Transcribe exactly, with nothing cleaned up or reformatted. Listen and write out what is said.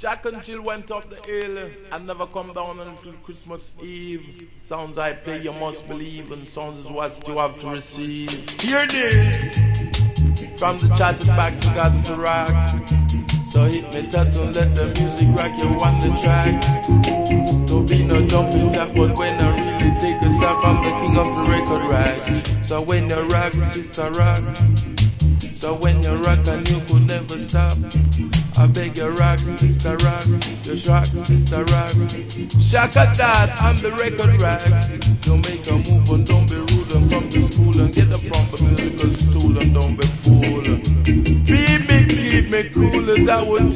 Jack and Jill went up the hill and never come down until Christmas Eve. Sounds I play you must believe, and sounds is what you have to receive. Here it is, from the chatted back cigars to rock. So hit me tattoo, let the music rock you on the track. Don't be no jumping jack, but when I really take a step, I'm the king of the record rack. So when you rock, sister rock. So when you rock and you could never stop, I beg you rock, sister rock. You rock, sister rock. Shaka that, I'm the record rack. You make a move and don't be rude, and come to school and get up from the musical stool and don't be fool. Be me, keep me cool as I would